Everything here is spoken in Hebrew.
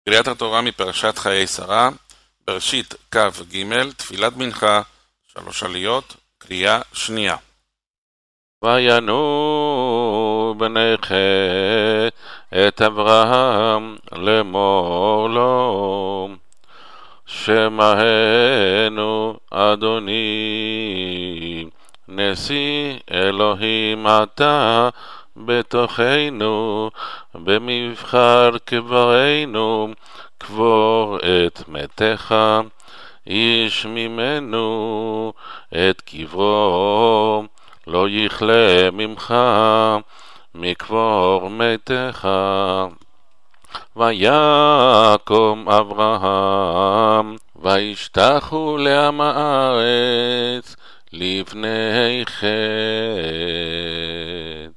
קריאת התורה מפרשת חיי שרה, בראשית כ"ג, תפילת מנחה, 3 עליות, קריאה שנייה. וינו בני חת את אברהם לאמור לו, שמענו אדוני, נשיא אלוהים אתה בתוכנו, במבחר קברנו, קבור את מתך, איש ממנו את קברו, לא יכלה ממך מקבור מתך. ויקום אברהם, וישתחו לעם הארץ לבני חת.